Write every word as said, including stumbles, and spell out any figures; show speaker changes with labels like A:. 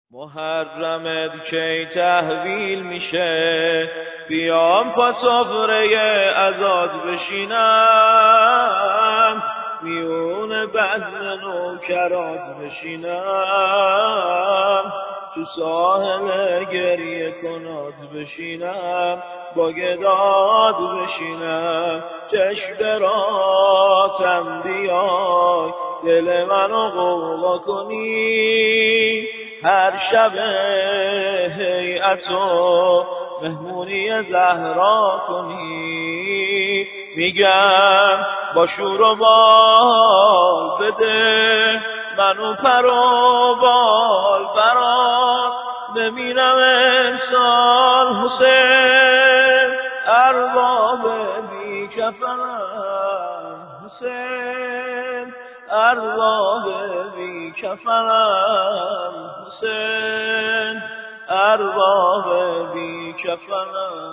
A: محرمت کی تحویل میشه، بیام پا سفره عزاد بشینم، میون بزم نوکرات بشینم، تو ساحل گریه کنات بشینم، با گداد بشینم، چشم براتم بیای دل منو قوقا کنی، هر شب هیئتو مهمونی زهرا کنی، میگم با شور و بال بده منو پر و بال برات، ببینم امسال حسین ارباب بی کفنم، حسین ارباب بی کفنم، حسین ارباب بی کفنم.